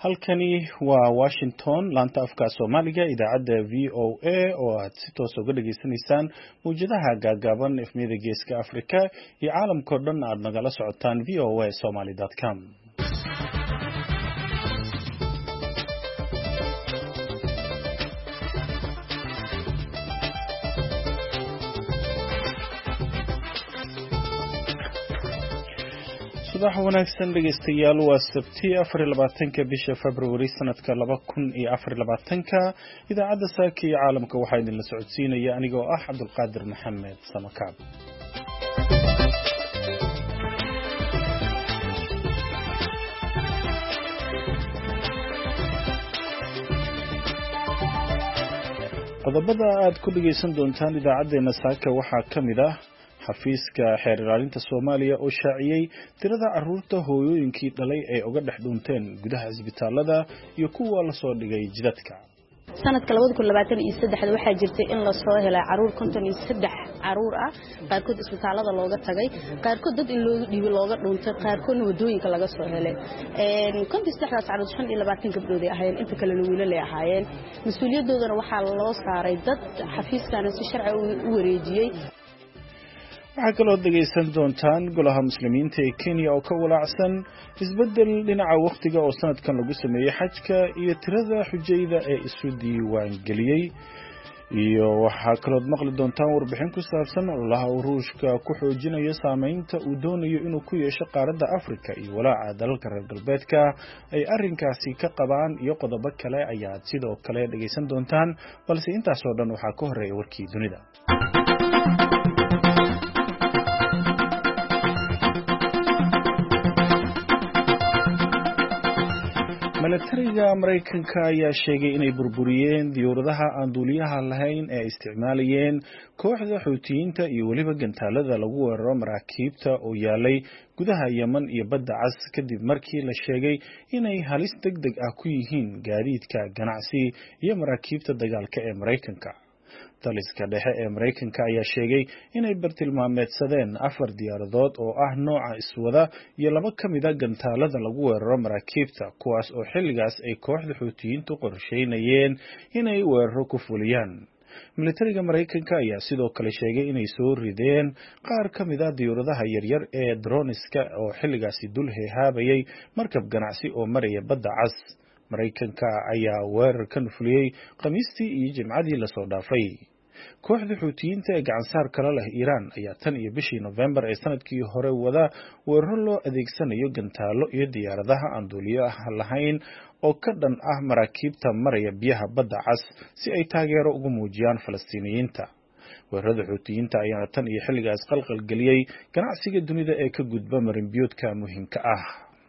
halkani waa Washington laanta afka Soomaaliga idaacadda VOA oo aad si toos uga dhageysanaysaan muujadaha gaagaaban efmiyada geeska Afrika iyo caalamka oo dhan aad nagala socotaan voasomali.com. subax wanaagsan dhegeystayaal waa Sabti 24 bisha February sanadka 2024 idaacadda saaka iyo caalamka waxaa idin la socodsiinaya aniga oo ah Cabdulqaadir Maxamed Samakaab. qodobada aad ku dhageysan doontaan idaacadeena saaka waxaa kamid ah xafiiska xeer ilaalinta Soomaaliya oo shaaciyay tirada caruurta hooyooyinkii dhalay ee uga dhex dhunteen gudaha isbitaalada iyo kuwa la soo dhigay jidadka. sanadka 2023 waxaa jirtay in la soo helay caruur 53 caruur ah qaarkood isbitaalada looga tagay qaarkood dad in loo dhiibay looga dhuntay qaarkoodna wadooyinka laga soo helay 53 caruur 25 gabdhood ay ahaayeen inta kale wiilal ay ahaayeen mas'uuliyadoodana waxaa loo saaray dad xafiiskana si sharci u wareejiyay. waxaa kaloo dhageysan doontaan golaha muslimiinta ee Kenya oo ka walaacsan isbedel dhinaca waqtiga oo sanadkan lagu sameeyay xajka iyo tirada xujayda ee isu diiwaan geliyay iyo waxaa kaloo maqli doontaan warbixin ku saabsan ololaha Ruushka ku xoojinayo saameynta uu doonayo inuu ku yeesho qaaradda Afrika iyo walaaca dalalka reer galbeedka ay arrinkaasi ka qabaan iyo qodobo kale ayaad sidoo kale dhageysan doontaan balse intaas oo dhan waxaa ka horeeya warkii dunida. milatariga Mareykanka ayaa sheegay inay burburiyeen diyaaradaha aan duuliyaha lahayn ee isticmaalayeen kooxda Xuutiyiinta iyo waliba gantaalada lagu weeraro maraakiibta oo yaalay gudaha Yemen iyo Badda Cas kadib markii la sheegay inay halis degdeg ah ku yihiin gaadiidka ganacsi iyo maraakiibta dagaalka ee Mareykanka. taliska dhexe ee Mareykanka ayaa sheegay inay bartilmaameedsadeen 4 diyaaradood oo ah nooca iswada iyo 2 kamida gantaalada lagu weeraro maraakiibta kuwaas oo xilligaas ay kooxda Xuutiyiintu qorsheynayeen inay weeraro ku fuliyaan. militariga Mareykanka ayaa sidoo kale sheegay inay soo rideen qaar kamida diyaaradaha yaryar ee droniska oo xilligaas dul heehaabayay markab ganacsi oo maraya Badda Cas. Mareykanka ayaa weerar ka fuliyay Khamiistii iyo Jimcadii la soo dhaafay. kooxda Xuutiyiinta ee gacansaar kala leh Iiraan ayaa tan iyo bishii November ee sanadkii hore wada weeraro loo adeegsanayo gantaalo iyo diyaaradaha aan duuliyaha lahayn oo ka dhan ah maraakiibta maraya biyaha Badda Cas si ay taageero ugu muujiyaan Falastiiniyiinta. weerarada Xuutiyiinta ayaa tan iyo xilligaas qalqal geliyay ganacsiga dunida ee ka gudba marinbiyoodka muhiimka ah.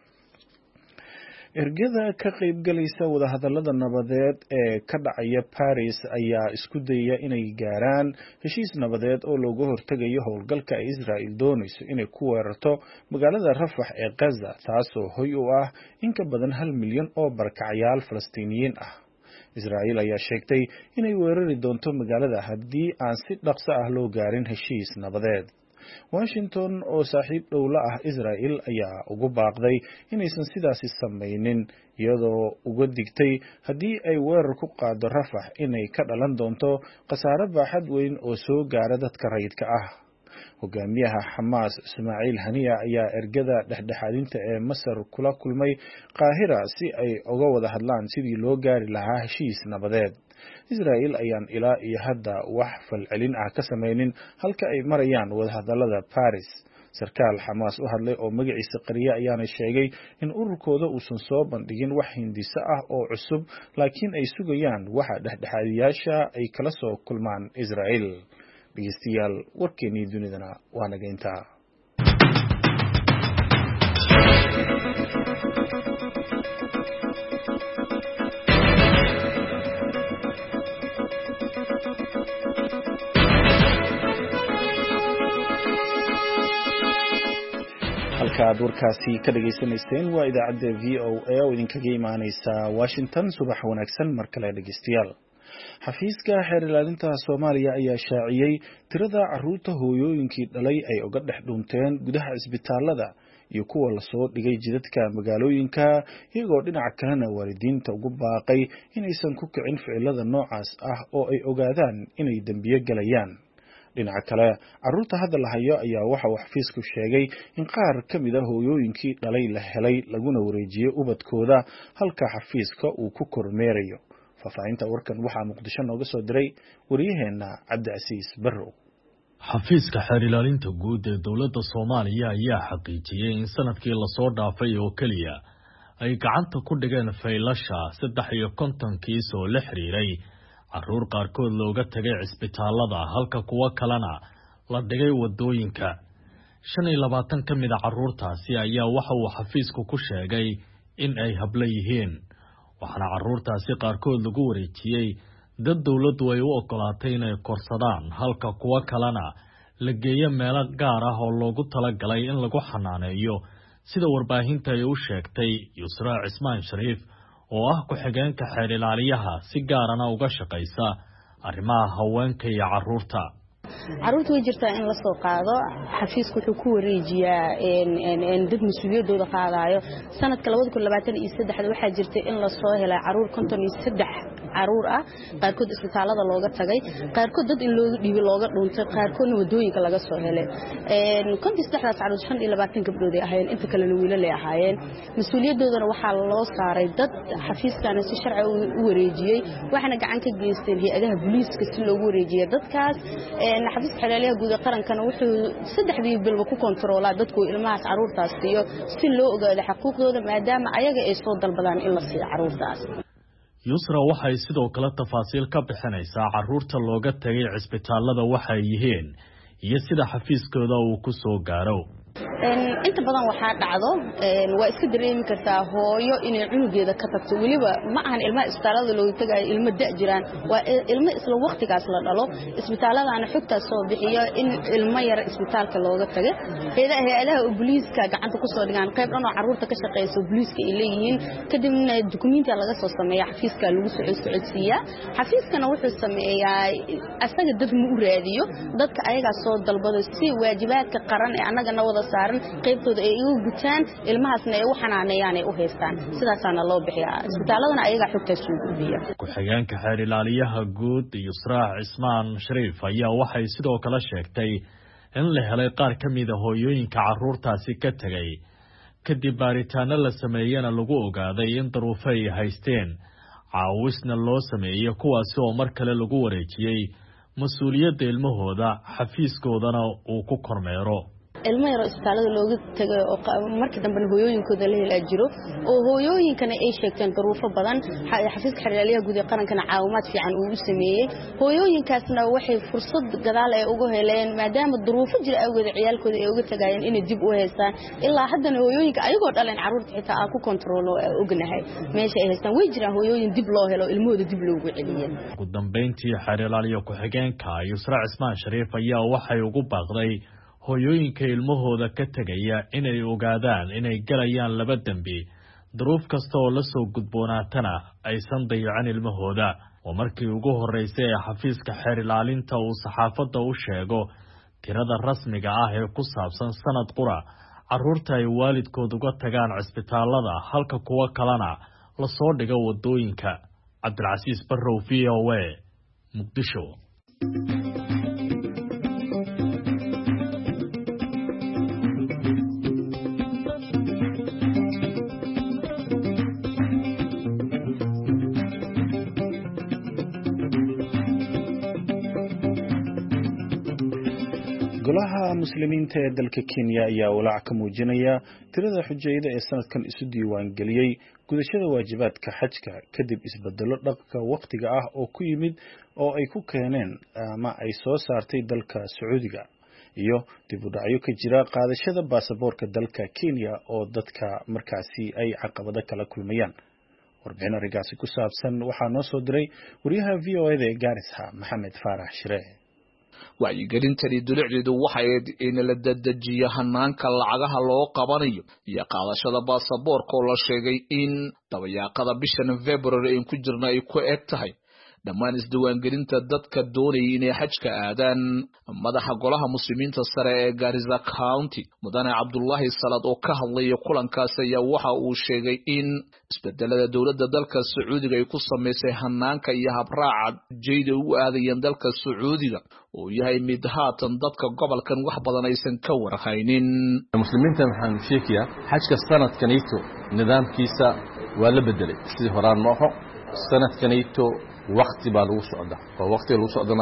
ergada ka qaybgalaysa wadahadallada nabadeed ee ka dhacaya Paris ayaa isku dayaya inay gaaraan heshiis nabadeed oo looga hortagayo howlgalka ay Israel doonayso inay ku weerarto magaalada Rafah ee Gaza taasoo hoy u ah in ka badan 1 milyan oo barakacayaal Falastiiniyiin ah. Israel ayaa sheegtay inay weerari doonto magaalada haddii aan si dhaqso ah loo gaarin heshiis nabadeed. Washington oo saaxiib dhow la ah Israel ayaa ugu baaqday inaysan sidaasi samaynin iyadoo uga digtay haddii ay weerar ku qaado Rafah inay ka dhalan doonto khasaare baaxad weyn oo soo gaara dadka rayidka ah. hogaamiyaha Hamas Ismaaciil Haniya ayaa ergada dhexdhexaadinta ee Masar kula kulmay Qaahira si ay uga wada hadlaan sidii loo gaari lahaa heshiis nabadeed. Israel ayaan ilaa iyo hadda wax falcelin ah ka samaynin halka ay marayaan wadahadallada Paris. sarkaal Hamas u hadlay oo magaciisa qariya ayaana sheegay in ururkooda uusan soo bandhigin wax hindisa ah oo cusub laakiin ay sugayaan waxa dhexdhexaadiyaasha ay kala soo kulmaan Israel. dhegeystayaal warkeenii dunidana waa naga intaa. halkaad warkaasi ka dhageysanayseen waa idaacadda VOA oo idinkaga imaaneysa Washington. subax wanaagsan mar kale dhegeystayaal. xafiiska xeer ilaalinta Soomaaliya ayaa shaaciyay tirada caruurta hooyooyinkii dhalay ay uga dhex dhunteen gudaha isbitaalada iyo kuwa lasoo dhigay jidadka magaalooyinka iyagoo dhinaca kalena waalidiinta ugu baaqay inaysan ku kicin ficilada noocaas ah oo ay ogaadaan inay dembiyo galayaan. dhinaca kale carruurta hadda la hayo ayaa waxa uu xafiisku sheegay in qaar ka mid ah hooyooyinkii dhalay la helay laguna wareejiyey ubadkooda halka xafiiska uu ku kormeerayo. faahfaahinta warkan waxaa Muqdisho nooga soo diray wariyaheena Cabdiasiis Barrow. xafiiska xeer ilaalinta guud ee dowladda Soomaaliya ayaa xaqiijiyay in sanadkii la soo dhaafay oo kaliya ay gacanta ku dhigeen faylasha 53 kiis oo la xiriiray carruur qaarkood looga tagay cisbitaalada halka kuwa kalena la dhigay wadooyinka. 25 ka mid ah carruurtaasi ayaa waxa uu xafiisku ku sheegay in ay habla yihiin, waxaana carruurtaasi qaarkood lagu wareejiyey dad dawladdu ay u ogolaatay inay korsadaan halka kuwa kalena la geeyo meelo gaar ah oo loogu talagalay in lagu xanaaneeyo, sida warbaahinta ay u sheegtay Yusra Cismaan Shariif oo ah ku-xigeenka xeer ilaaliyaha si gaarana uga shaqaysa arrimaha haweenka iyo carruurta. carruurta way jirtaa in la soo qaado xafiisku wuxuu ku wareejiyaa dad mas'uuliyadooda qaadayo. sanadka 2023 waxaa jirtay in la soo helay carruur 53 carruur ah, qaarkood isbitaalada looga tagay, qaarkood dad in looga dhiibay looga dhuuntay, qaarkoodna wadooyinka laga soo helay. 53daas carruur 25 gabdhood ay ahaayeen, inta kalena wiilal ay ahaayeen. mas'uuliyadoodana waxaa loo saaray dad xafiiskana si sharci u wareejiyay, waxaana gacan ka geysteen hay'adaha booliiska si loogu wareejiyo dadkaas. xafiiska xeer ilaaliyaha guud ee qarankana wuxuu 3 bilba ku kontroolaa dadku ilmahaas carruurtaas iyo si loo ogaado xuquuqdooda maadaama ayaga ay soo dalbadaan in la siiyo carruurtaas. Yusra waxay sidoo kale tafaasiil ka bixinaysaa carruurta looga tagay cisbitaalada waxay yihiin iyo sida xafiiskooda uu ku soo gaaro. inta badan waxaa dhacdo waa iska dareemi kartaa hooyo inay cunugeeda ka tagto, waliba ma ahan ilmaha isbitaalada looga tagayo ilmo da' jiraan, waa ilmo isla waqtigaas la dhalo. isbitaaladana xogtaas soo bixiyo in ilmo yar isbitaalka looga tagay. hay'adaha booliiska gacanta ku soo dhigaan qayb dhan oo carruurta ka shaqeyso booliiska ay leeyihiin, kadibna dukumiinti laga soo sameeyaa xafiiska lagu soo codsiiyaa. xafiiskana wuxuu sameeyaa asaga dad mu u raadiyo dadka ayaga soo dalbado si waajibaadka qaran ee annagana wada saaran qaybtooda ay ugu gutaan ilmahaasna ay u xanaaneeyaan ay u haystaan. sidaasana loo bixiyaa isbitaaladana ayaga xogtaas u gudbiya. ku-xigeenka xeer ilaaliyaha guud Yusra Cismaan Shariif ayaa waxay sidoo kale sheegtay in la helay qaar ka mid ah hooyooyinka carruurtaasi ka tagay kadib baaritaano la sameeyana lagu ogaaday in duruufo ay haysteen, caawisna loo sameeyay kuwaasi oo mar kale lagu wareejiyey mas'uuliyadda ilmahooda xafiiskoodana uu ku kormeero. ilmo yar isbitaalada looga tagay oo markii dambe hooyooyinkooda la helaa jiro oo hooyooyinkana ay sheegteen duruufo badan. xafiiska xeer ilaaliyaha guud ee qarankana caawimaad fiican uu u sameeyay. hooyooyinkaasna waxay fursad gadaal ay uga heleen maadaama duruufo jira awgeed ciyaalkooda ay uga tagayeen inay dib u haystaan. ilaa haddana hooyooyinka ayagoo dhaleen carruurta xitaa aan ku kontroolo ognahay meesha ay haystaan. way jiraan hooyooyin dib loo helo ilmahooda dib loogu celiyay. ugu dambeyntii xeer ilaaliyaha ku-xigeenka Yusra Cismaan Shariif ayaa waxay ugu baaqday hooyooyinka ilmahooda ka tagaya inay ogaadaan inay galayaan laba dambi, duruuf kasta oo la soo gudboonaatana aysan dayacin ilmahooda. oo markii ugu horeysay ee xafiiska xeer ilaalinta uu saxaafadda u sheego tirada rasmiga ah ee ku saabsan sanad qura carruurta ay waalidkood uga tagaan cisbitaalada halka kuwa kalena la soo dhigo wadooyinka. Cabdiasiis Barrow, VOA, Muqdisho. golaha muslimiinta ee dalka Kenya ayaa walaac ka muujinaya tirada xujayada ee sanadkan isu diiwaan geliyay gudashada waajibaadka xajka kadib isbedelo dhaqanka waqtiga ah oo ku yimid oo ay ku keeneen ama ay soo saartay dalka Sacuudiga iyo dib u dhacyo ka jira qaadashada baasaboorka dalka Kenya oo dadka markaasi ay caqabado kala kulmayaan. warbixin arigaasi ku saabsan waxaa noo soo diray wariyaha VOA ee Garissa Maxamed Faarax Shire. wacyigelintani dulicdeedu waxay in la dedejiyo hanaanka lacagaha loo qabanayo iyo qaadashada baasaboorka oo la sheegay in dabayaaqada bisha February in ku jirna ay ku eg tahay dhammaan isdiiwaangelinta dadka doonayay inay xajka aadaan. Madaxa golaha muslimiinta sare ee Garissa County Mudane Cabdullaahi Salaad oo ka hadlay kulankaas ayaa waxa uu sheegay in isbedelada dowladda dalka Sacuudiga ay ku sameysay hanaanka iyo habraaca jeeda u aadayeen dalka Sacuudiga oo yahay mid haatan dadka gobolkan wax badan aysan ka warhaynin. muslimiinta waxaan sheekiyaa xajka sanadkanito nidaamkiisa waa la bedelay sidii horaan ma aho sanadkanito waqti baa lagu socdaa oo waqtiga lagu socdana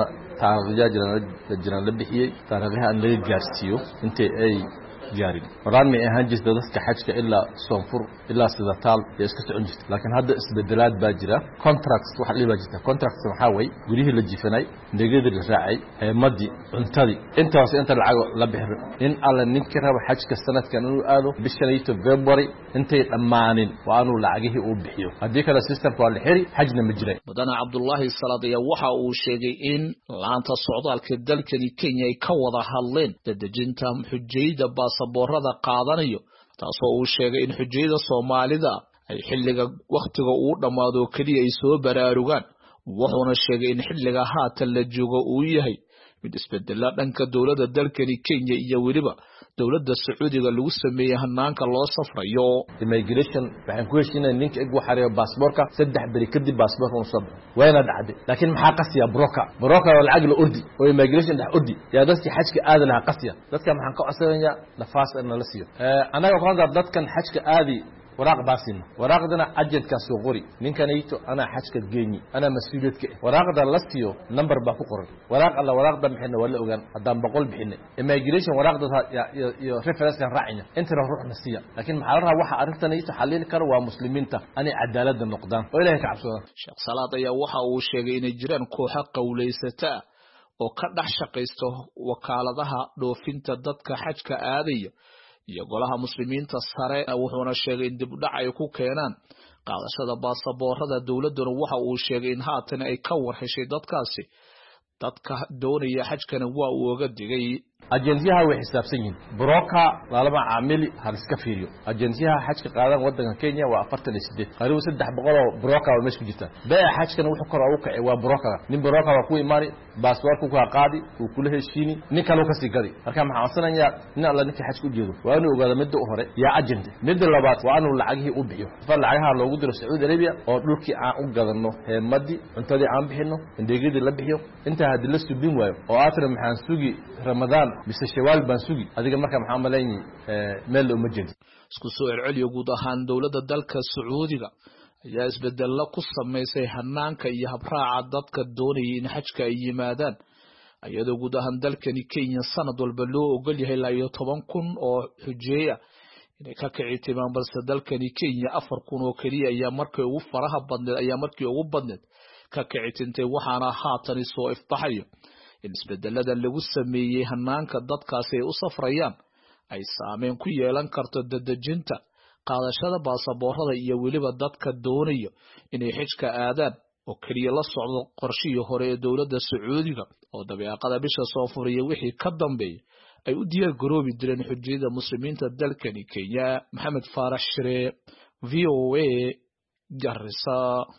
taariikhda jiraan la bixiyay taariikhaha aan laga gaarsiiyo intay ay gaarin horaan ma ahaan jirtay dadka xajka ilaa soonfur ilaa sidataal ee iska socon jirtay laakiin hadda isbedelaad baa jira contracts waxa la yiraahdo jirta contracts waxa way gurihii la jifanay ndeegada la raacay heemadii cuntadii intaas inta lacag la bixin in alla ninka raba xajka sanadkan uu aado bishanayto February intay dhamaanin waa inuu lacagihii uu bixiyo hadii kale systemka waa la xiri xajna ma jiray. Mudane Cabdullaahi Salaad ayaa waxa uu sheegay in laanta socdaalka dalkani Kenya ay ka wada hadleen dadajinta xujayda baasaboorada qaadanayo taasoo uu sheegay in xujayda Soomaalida ay xilliga waqtiga uu dhamaado kaliya ay soo baraarugaan wuxuuna sheegay in xilliga haatan la joogo uu yahay mid isbedela dhanka dowladda dalkani Kenya iyo weliba dowladda Sacuudiga lagu sameeyay hanaanka loo safrayo. Immigration waxaan ku heshiinay ninka igu xariyo baasaboorka 3 bari kadib baasaboorka uu soo wayna dhacday laakiin maxaa qasiya broka oo lacag la ordi oo immigration dhex ordi yaa dadkii xajka aad laha qasiya dadka maxaan ka codsanayaa nafaas in la siiyo anaga qoonda dadkan xajka aadi waraaq baasin waraaqdana ajentka soo qori ninkanayto ana xajka geeyni ana mas'uuliyadka waraaqda la siiyo number baa ku qoran waraaqda maxayna wala ogaan hadaan 100 bixinay immigration waraaqda iyo reference kan raacina inta ruuxna siiya laakiin maxaa la rabaa waxa arintanayto xalin karo waa muslimiinta ani cadaalad noqdaan oo ilaahay ka cabsado. Sheekh Salaad ayaa waxa uu sheegay in jiraan kooxo qowleysata oo ka dhax shaqeysto wakaaladaha dhoofinta dadka xajka aadaya iyo golaha muslimiinta sare wuxuuna sheegay in dib u dhac ay ku keenaan qaadashada baasaboorada dawladuna waxa uu sheegay in haatan ay ka warheshay dadkaasi dadka doonaya xajkana waa uu uga digay ajensiyaha way xisaabsan yihiin broka laba caamili hal iska fiiriyo ajensiyaha xajka qaadan wadanka Kenya waa 48 qariib 300 oo broka oo meesha ku jirta baa xajkana wuxuu kor u kacay waa broka nin broka waa ku imaani baasaboorku ka qaadi uu kula heshiini nin kale ka sii gadi marka maxaa codsanaya in alla ninka xajku jeedo waa inuu ogaado midda hore yaa ajenti midda labaad waa inuu lacagihii u bixiyo fa lacagaha loogu diro Saudi Arabia oo dhulkii aan u gadano heemadii cuntadii aan bixino indeegidii la bixiyo inta hadii la subin waayo oo aatra maxaan sugi Ramadan bise shawaal baan sugi adiga marka maxaa maleeyay meel uma jeedo isku soo celceliyo guud ahaan dawladda dalka Sacuudiga ayaa isbedel ku sameysay hanaanka iyo habraaca dadka doonayay in xajka ay yimaadaan ayadoo guud ahaan dalkani Kenya sanad walba loo ogol yahay ilaa 10,000 oo xujeeya inay ka kiciimaan balse dalkani Kenya 4,000 oo kaliya ayaa markii ugu faraha badneed ka kiciitintay waxaana haatan soo ifbaxayo in isbedelada lagu sameeyay hanaanka dadkaasi ay u safrayaan ay saameyn ku yeelan karto dadajinta qaadashada baasaboorada iyo weliba dadka doonaya inay xajka aadaan oo kaliya la socdo qorshihii hore ee dowladda Sacuudiga oo dabeeqada bisha soo furiyay wixii ka dambeeyay ay u diyaar garoobi direen xujiyada muslimiinta dalkani Kenya. Maxamed Faarax Shire, VOA, Garissa.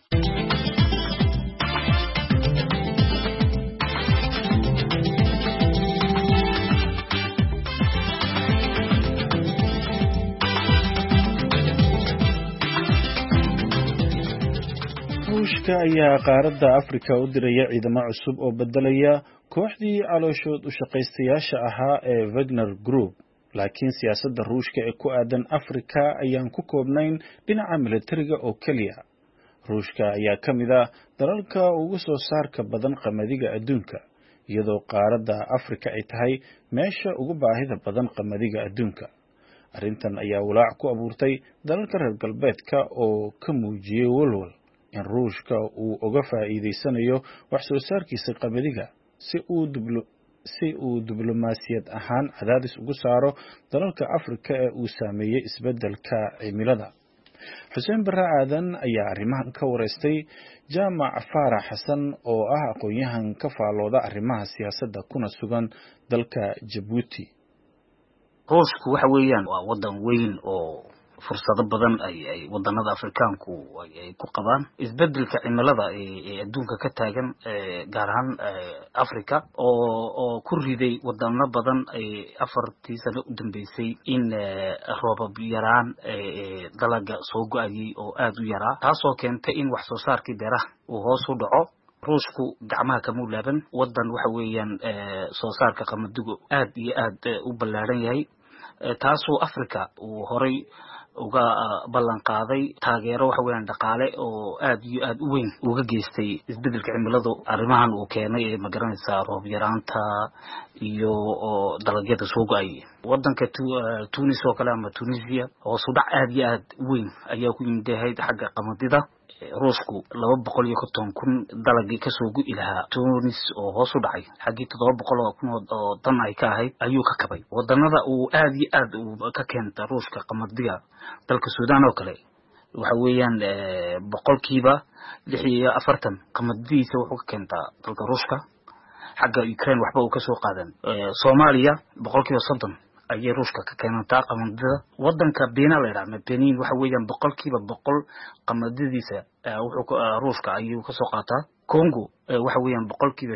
ruushka ayaa qaaradda Afrika u diraya ciidamo cusub oo bedelaya kooxdii calooshood u shaqaystayaasha ahaa ee Wagner Group laakiin siyaasadda ruushka ee ku aadan Afrika ayaan ku koobnayn dhinaca militariga oo kaliya. ruushka ayaa ka mid ah dalalka ugu soo saarka badan qamadiga adduunka iyadoo qaaradda Afrika ay tahay meesha ugu baahida badan qamadiga adduunka. arrintan ayaa walaac ku abuurtay dalalka reer galbeedka oo ka muujiyay walwal in ruushka uu uga faa'iideysanayo wax soo saarkiisa qamadiga si uu diblomaasiyad ahaan cadaadis ugu saaro dalalka Afrika ee uu saameeyay isbeddelka cimilada. Xuseen Barre Aadan ayaa arrimahan ka wareystay Jaamac Faarax Xasan oo ah aqoonyahan ka faalooda arrimaha siyaasadda kuna sugan dalka Djibouti. ruushku waxa weeyaan waa wadan weyn oo fursado badan ay wadanada Afrikaanku ay ku qabaan isbedelka cimilada ee adduunka ka taagan gaar ahaan Afrika oo ku riday wadano badan ay 4 sano u dambeysay in roobab yaraan dalaga soo go'ayay oo aad u yaraa taasoo keentay in wax soo saarkii beeraha uu hoos u dhaco ruushku gacmaha ka mulaaban wadan waxa weeyaan soo saarka qamadigu aad iyo aad u ballaaran yahay taasoo Afrika uu horay uga ballan qaaday taageero waxa weeyaan dhaqaale oo aad iyo aad u weyn uga geystay isbedelka cimilada arrimahan uu keenay ee magaranaysa roob yaraanta iyo dalagyada soo go'ay wadanka Tunis oo kale ama Tunisia oo sudac aad iyo aad weyn ayaa ku yimid xagga qamadida ruushku 250,000 dalagii ka soo go'i lahaa Tunis oo hoos u dhacay xagii 700,000 oo tan ay ka ahayd ayuu ka kabay wadanada uu aad iyo aad ka keenta ruushka qamadiga dalka Suudaan oo kale waxa weeyaan boqolkiiba 46 qamadiisa wuxuu ka keentaa dalka ruushka xagga Ukraine waxba uu ka soo qaadan Soomaaliya boqolkiiba 30 ayay ruushka ka keentaa qamadida wadanka Benin la yiraahdo Benin waxa weeyaan boqolkiiba 100 qamadidiisa wuxuu ruushka ayuu ka soo qaataa Congo waxa weeyaan boqolkiiba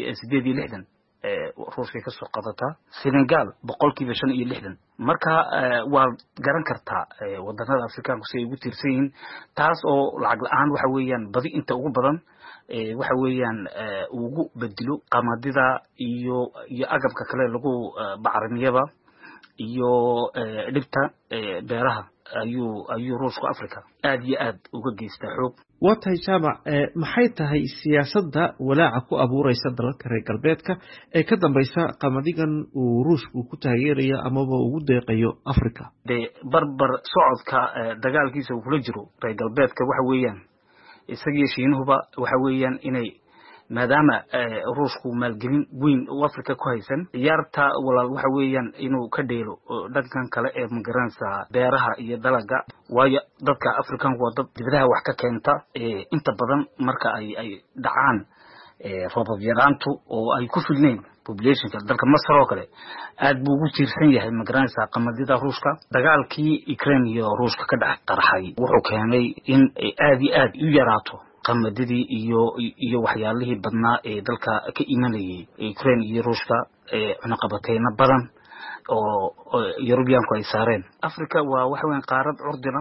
68 ruushka ka soo qaadataa Senegal boqolkiiba 65 marka waa garan kartaa wadanada Afrikaanku si ay ugu tiirsan yihiin taas oo lacag la'aan waxa weeyaan badi inta ugu badan waxa weeyaan ugu bedelo qamadida iyo agabka kale lagu bacrimiyaba iyo dhibta beeraha ayuu ruushku Afrika aad iyo aad uga geystaa xoog watahay jaamac maxay tahay siyaasadda walaaca ku abuuraysa dalalka reer galbeedka ee ka dambaysa qamadigan uu ruushku ku taageerayo amaba ugu deeqayo Afrika barbar socodka dagaalkiisa uu kula jiro reer galbeedka waxa weeyaan isagii Shiinuhuba waxa weeyaan inay maadaama ruushku maalgelin weyn oo Afrika ku haysan ciyaarta walaal waxa weeyaan inuu ka dheelo dhankan kale ee magaranaysa beeraha iyo dalaga waayo dadka Afrikaanku waa dad dibadaha wax ka keenta inta badan marka ay dhacaan roobab yaraantu oo ay ku filneen populationka dalka Masar oo kale aad buu ugu tiirsan yahay magaranaysa qamadida ruushka dagaalkii Ukraine iyo ruushka ka dhex qarxay wuxuu keenay in aad iyo aad u yaraato qamadidii iyo waxyaalihii badnaa ee dalka ka imanayay Ukraine iyo ruushka cunaqabatayna badan oo Europeanku ay saareen Afrika waa wax weyn qaarad curdina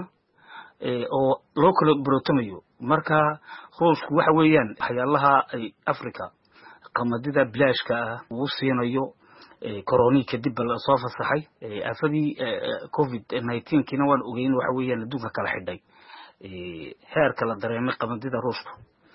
oo loo kala barotamayo marka ruushku waxa weeyaan waxyaalaha ay Afrika qamadida bilaashka uu siinayo corona kadib la soo fasaxay afadii COVID-19 kina waan ogeyn waxa weeyaan adduunka kala xidhay heerka la dareemay qamadida ruushka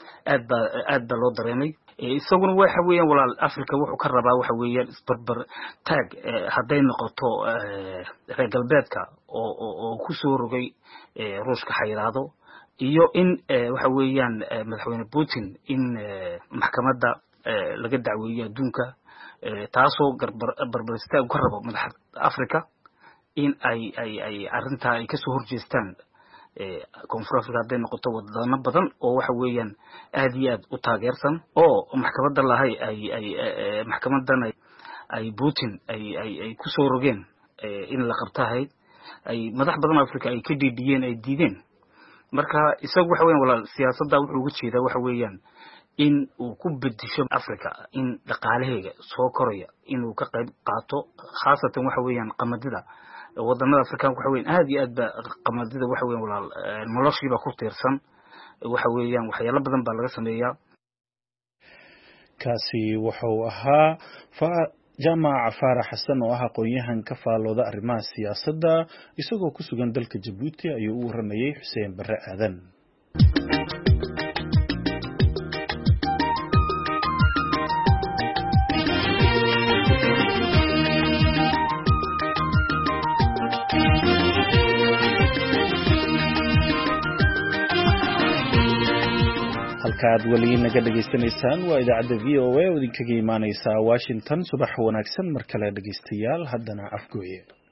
aad ba loo dareemay isaguna waxa weeyaan walaal Afrika wuxuu ka rabaa waxa weeyaan isbarbar taag haday noqoto reer galbeedka oo ku soo rogay ruushka xayiraado iyo in waxa weeyaan madaxweyne Putin in maxkamadda laga dacweeyo adduunka taasoo barbar istaag ka rabo madaxda Afrika in ay arinta ay ka soo horjeestaan koonfur Afrika haday noqoto wadano badan oo waxa weeyaan aad iyo aad u taageersan oo maxkamadda lahay maxkamadan ay Putin ay ku soo rogeen in la qabtahay ay madax badan Afrika ay ka dhidhiyeen ay diideen marka isagu waxa weeyaan walaal siyaasadda wuxuu uga jeedaa waxa weeyaan in uu ku bedisho Afrika in dhaqaalaheega soo koraya inuu ka qayb qaato khaasatan waxa weeyaan qamadida wadamada Afrikaanku waxa weeyaan aad iyo aad ba qamadida waxa weeyaan walaal noloshiiba ku tiirsan waxa weeyaan waxyaalo badan baa laga sameeyaa kaasi wuxuu ahaa jaamac Faarax Xasan oo ah aqoonyahan ka faalooda arrimaha siyaasadda isagoo ku sugan dalka Djibouti ayuu u waramayay Xuseen Barre Aadan halkaad wali naga dhageysanaysaan waa idaacadda VOA oo idinkaga imaanaysa Washington subax wanaagsan mar kale dhageystayaal haddana afgooye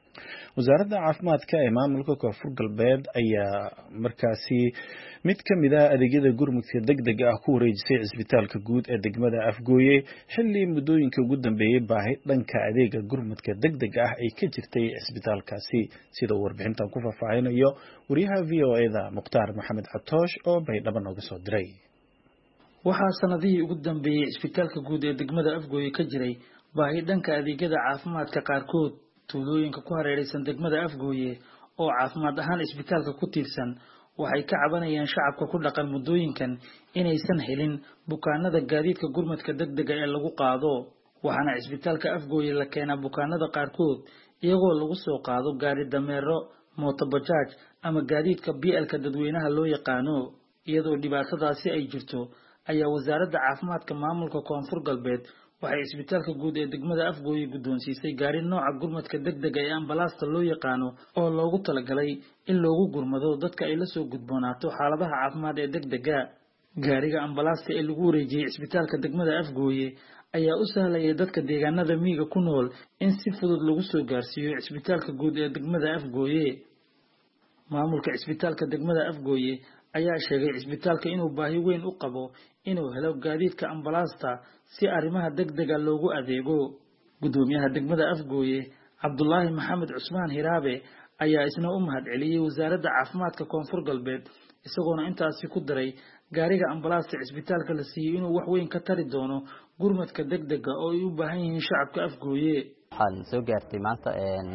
wasaaradda caafimaadka ee maamulka koonfur galbeed ayaa markaasi mid ka mid ah adeegyada gurmudka degdega ah ku wareejisay cisbitaalka guud ee degmada Afgooye xilli muddooyinkii ugu dambeeyay baahi dhanka adeega gurmudka degdega ah ay ka jirtay cisbitaalkaasi sida uu warbixintan ku faahfaahinayo wariyaha VOA-da Mukhtaar Maxamed Xatoosh oo Baydhabo nooga soo diray. waxaa sanadihii ugu dambeeyay cisbitaalka guud ee degmada Afgooye ka jiray baahi dhanka adeegyada caafimaadka qaarkood tuulooyinka ku hareeraysan degmada Afgooye oo caafimaad ahaan cisbitaalka ku tiirsan waxay ka cabanayaan shacabka ku dhaqan muddooyinkan inaysan helin bukaanada gaadiidka gurmadka degdega ee lagu qaado waxaana cisbitaalka Afgooye la keenaa bukaanada qaarkood iyagoo lagu soo qaado gaari dameero mooto bajaaj ama gaadiidka BL-ka dadweynaha loo yaqaano iyadoo dhibaatadaasi ay jirto ayaa wasaaradda caafimaadka maamulka koonfur galbeed waxay cisbitaalka guud ee degmada Afgooye guddoonsiisay gaari nooca gurmadka degdega ee ambalaasta loo yaqaano oo loogu talagalay in loogu gurmado dadka ay la soo gudboonaato xaaladaha caafimaad ee degdega gaariga ambalaasta ee lagu wareejiyay cisbitaalka degmada Afgooye ayaa u sahlayay dadka deegaanada miyiga ku nool in si fudud lagu soo gaarsiiyo cisbitaalka guud ee degmada Afgooye maamulka cisbitaalka degmada Afgooye ayaa sheegay cisbitaalka inuu baahi weyn u qabo inuu helo gaadiidka ambalaasta si arrimaha degdega loogu adeego gudoomiyaha degmada Afgooye Cabdullaahi Maxamed Cusmaan Hiraabe ayaa isna u mahadceliyay wasaaradda caafimaadka koonfur galbeed isagoona intaasi ku daray gaariga ambalaasta cisbitaalka la siiyay inuu wax weyn ka tari doono gurmadka degdega oo ay u baahan yihiin shacabka Afgooye waxaan soo gaartay maanta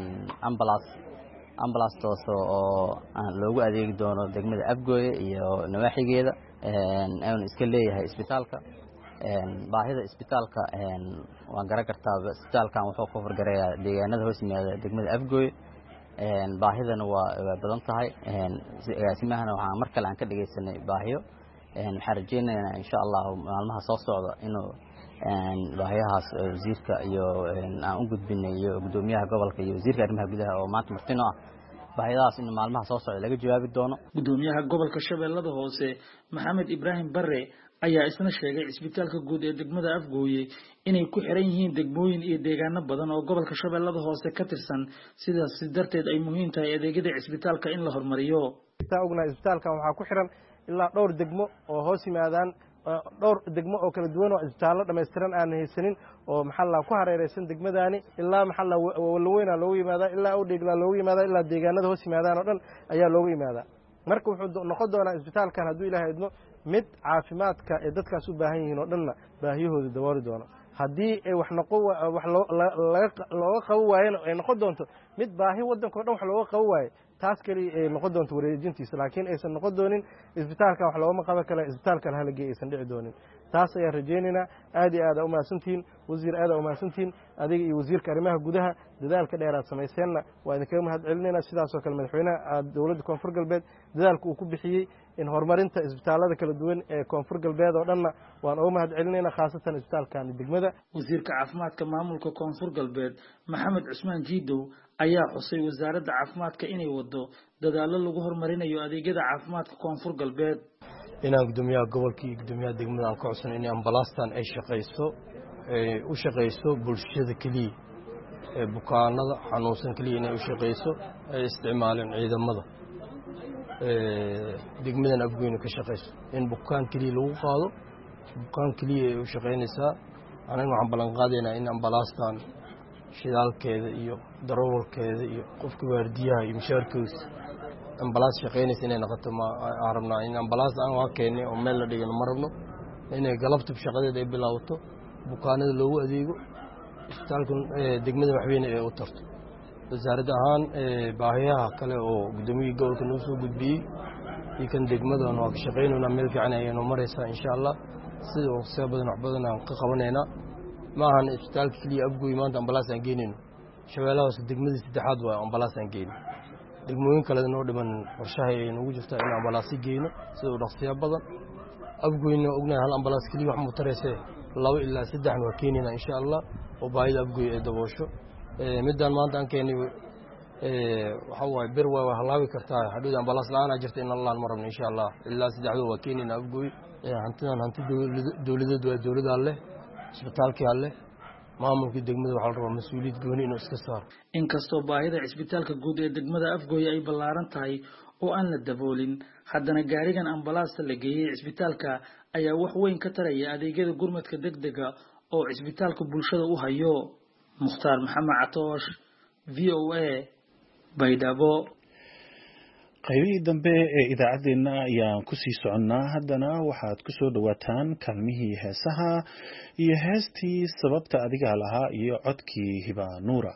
ambalaas oo loogu adeegi doono degmada Afgooye iyo nawaaxigeeda aan iska leeyahay isbitaalka baahida isbitaalka waan garan kartaa isbitaalkan wuxuu ku fargareeyaa deegaanada hoos yimaada degmada Afgooye baahidana waa badan tahay agaasimahan waxaan mar kale aan ka dhageysanay baahiyo waxaan rajeynaynaa insha Allah maalmaha soo socda inuu baahiyahaas wasiirka iyo aan u gudbinayo gudoomiyaha gobolka iyo wasiirka arrimaha gudaha oo maanta martino ah baahiyahaas in maalmaha soo socda laga jawaabi doono gudoomiyaha gobolka Shabeellada Hoose Maxamed Ibrahim Barre ayaa isna sheegay cisbitaalka guud ee degmada Afgooye inay ku xiran yihiin degmooyin iyo deegaano badan oo gobolka Shabeellada Hoose ka tirsan sidaas darteed ay muhiim tahay adeegyada cisbitaalka in la horumariyo ognahay isbitaalkan waxaa ku xiran ilaa dhowr degmo oo hoos yimaadaan dhowr degmo oo kala duwan oo isbitaallo dhameystiran aan haysanin oo maxalla ku hareeraysan degmadani ilaa maxalla walweyna loogu yimaadaa ilaa Awdheeglaa loogu yimaadaa ilaa deegaanada hoos yimaadaan oo dhan ayaa loogu yimaadaa marka wuxuu noqon doonaa isbitaalkan hadduu Ilaahay idmo mid caafimaadka ee dadkaas u baahan yihiin oo dhanna baahiyahooda dabooli doono haddii ay wax looga qabo waayeen ay noqon doonto mid baahi waddanka oo dhan wax looga qabo waaye taas kaliya ay noqon doonto wareejintiisa laakiin aysan noqon doonin isbitaalkan wax loogama qaban kale isbitaalkan halagii aysan dhici doonin taas ayaan rajeynaynaa aad iyo aad u mahadsantihiin wasiir aad u mahadsantihiin adiga iyo wasiirka arrimaha gudaha dadaalka dheer aad samayseenna waa idinkaga mahadcelinaynaa sidaasoo kale madaxweynaha dowladda koonfur galbeed dadaalka uu ku bixiyey in horumarinta isbitaalada kala duwan ee koonfur galbeed oo dhanna waan uga mahadcelinaynaa khaasatan isbitaalkan degmada wasiirka caafimaadka maamulka koonfur galbeed Maxamed Cusmaan Jiidow ayaa xusay wasaaradda caafimaadka inay wado dadaalo lagu horumarinayo adeegyada caafimaadka koonfur galbeed inaan gudoomiyaha gobolka iyo gudoomiyaha degmada aan ka codsan in ambalaastan ay u shaqeyso bulshada kaliya ee bukaanada xanuunsan kaliya inay u shaqeyso ay isticmaalaan ciidamada degmadan Afgooye ka shaqeyso in bukaan kaliya lagu qaado bukaan kaliya ay u shaqeynaysaa anaga waxaan ballan qaadaynaa in ambalaastan shidaalkeeda iyo darawalkeeda iyo qofka waardiyaha iyo mushaarkiisa ambalaas shaqeynaysa inay noqoto ma arabnaa in ambalaas aan waa keenay oo meel la dhigano ma rabno inay galabta shaqadeeda ay bilaabato bukaanada loogu adeego isbitaalka degmada waxweyne ee u tarto wasaaradda ahaan baahiyaha kale oo gudoomiyihii gobolka noo soo gudbiyey iyo kan degmadan waa ka shaqeynaynaa meel fiican ayaynu maraysaa insha Allah sida waqtiga badan wax badan aan ka qabanaynaa ma ahan isbitaalka kaliya Afgooye maanta ambalaas aan geynayno Shabeellaha Hoose degmadii saddexaad waa ambalaas aan geyno degmooyin kale noo dhiman qorshaha ay nagu jirtaa in ambalaas geeyno sida dhaqsiya badan Afgooye ognahay hal ambalaas kaliya wax muutareysay 2 ilaa 3 waa keenina insha Allah oo baahida Afgooye ee daboosho midaan maanta aan keenay waxa way bir way halaabi kartaa hadii ambalaas la'aan jirta in Allah ma rabno insha Allah ilaa 3 waa keenina Afgooye hanti dawladeed waa dawladda leh isbitaalka leh maamulka degmada waxaa la rabaa mas-uuliyad gooni inuu iska saaro. inkastoo baahida cisbitaalka guud ee degmada Afgooye ay ballaaran tahay oo aan la daboolin, haddana gaarigan ambalaasta la geeyay cisbitaalka ayaa wax weyn ka taraya adeegyada gurmadka degdega oo cisbitaalka bulshada u hayo. Mukhtaar Maxamed Catoosh, VOA, Baydhabo. qaybihii dambe ee idaacadeena ayaan ku sii soconnaa. haddana waxaad ku soo dhawaataan kaalmihii heesaha iyo heestii sababta adiga lahaa iyo codkii Hiba Nuura.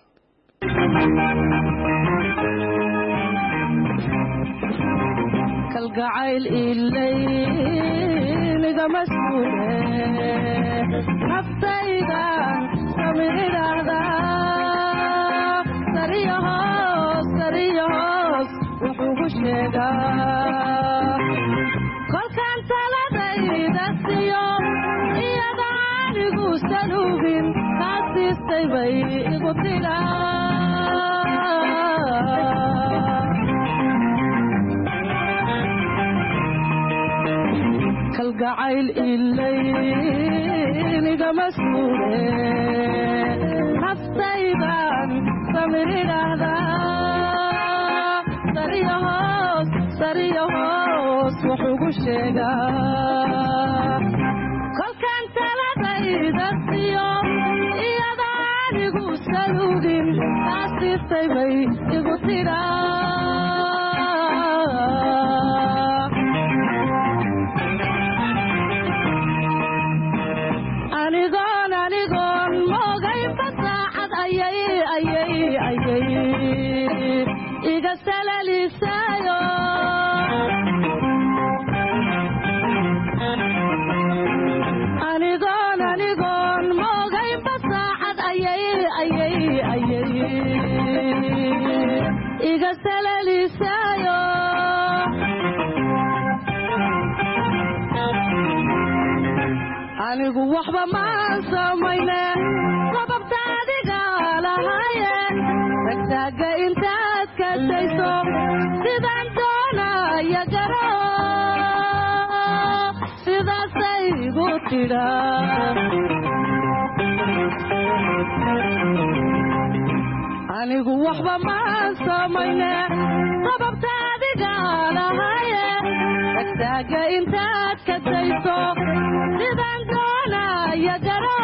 kalgacayl ilayniga mas'uule naftayda samirida sariyahos wuxuu sheegaa kolkaan taladayda siyo iyada anigu salugin kaasiistay bay igu kalgacayl ilayniga mas'uule naftaydan samirida sariyahos wuxuu sheegaa kolkaan taladayda siyo iyada anigu salugin kaasiistay bay igu anigoon moogay fasaacad ayay iga salalisaayo anigoon moogay fasaacad ayay iga salalisaayo anigu waxba maan samayne sababta adiga lahaaye ragtaaga intaad kadayso sidaan doonaya garo sidaasay igu tidhaa anigu waxba maan samayne sababta adiga lahaaye ragtaaga intaad kadayso sidaan doonaya garo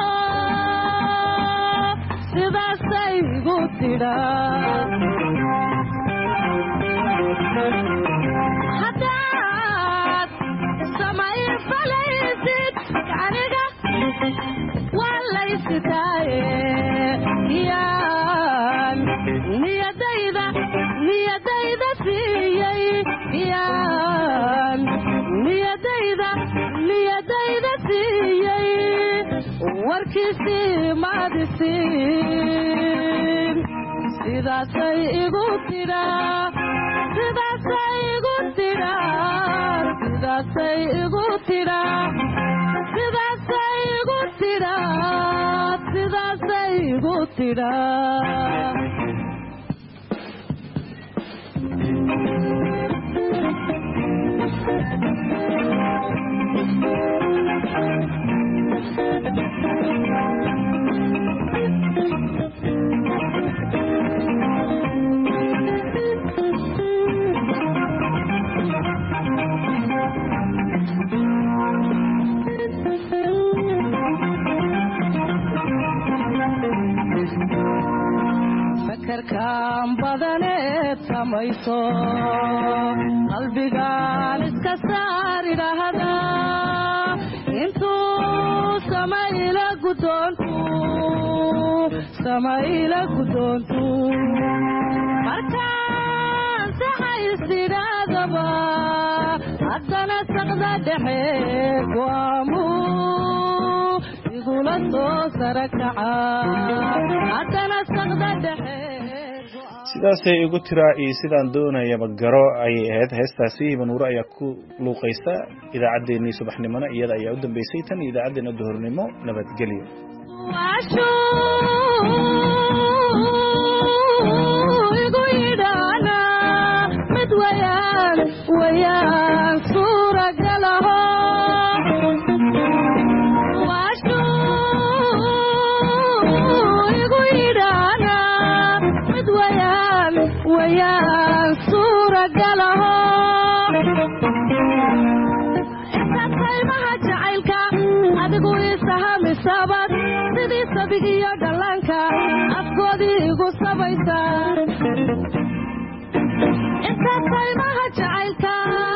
sidaasay igu tidhaa haddaad samay falaysid aniga waa laysitaaye yaan niyadayda siiyey yaan niyadayda siiyey warkiisii maadisiin sidaasay igu tidhaa sidaasay igu tidhaa sidaasay igu tidhaa sidaasay igu tidhaa sidaasay igu tidhaa fakarkaan badaneed samayso qalbigaan iska saar idhaahda intuu samayla guddoontu markaan saxaysidhaadaba haddana saqda dhexe go'aamu igula soo sara kaca haddana saqda dhexe sidaasay igu tiraa iyo sidaan doonayaba garo ayay ahayd heestaasi. Hiba Nuura ayaa ku luuqaysa idaacaddeenii subaxnimona iyada ayaa u dambeysay tan idaacaddeenna duhurnimo. nabadgelyo. igu yidhaana mid wayaan suuragalaho sabad sidii sabigiyo dhallaanka afkoodii igu sabaysaa intaas qaymaha jacaylka